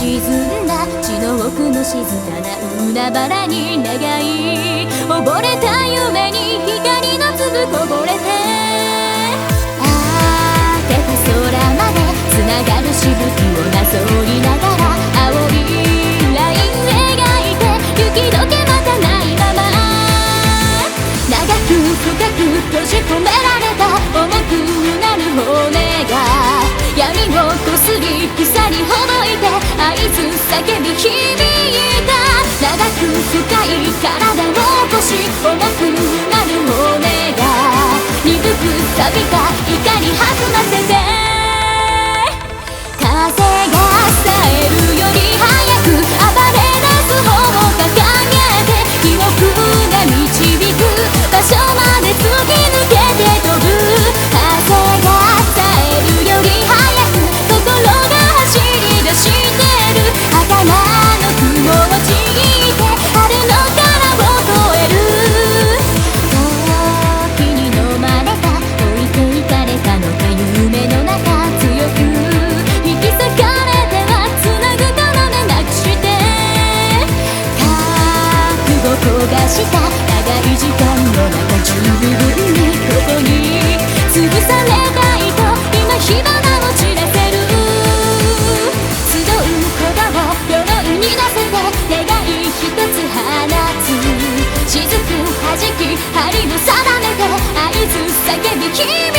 沈んだ血の奥の静かな海原に願い、溺れた夢に光の粒こぼれて、開けた空までつながるしぶきをなぞりながら、青いライン描いて雪解けまたないまま、長く深く閉じ込められた重くなる骨が闇をこすり草にほどいて合図叫び響いた。長く深い体を起こし重くなる骨が鈍く錆びた怒り弾ませて、風が伝えるより早く暴れ出す方を掲げて、記憶が導く場所まで突き抜けて飛ぶ。風が伝えるより早く心が走り出してる。儚の雲をちぎって春の殻を越える。時に飲まれた置いていかれたのか夢の中強く引き裂かれてはつなぐ要なくして覚悟焦がした長い時間の中十分にここに潰されたいと今火花を散らせる。集う鼓動を鎧に乗せて願い一つ放つ。雫弾き針を定めて合図叫び響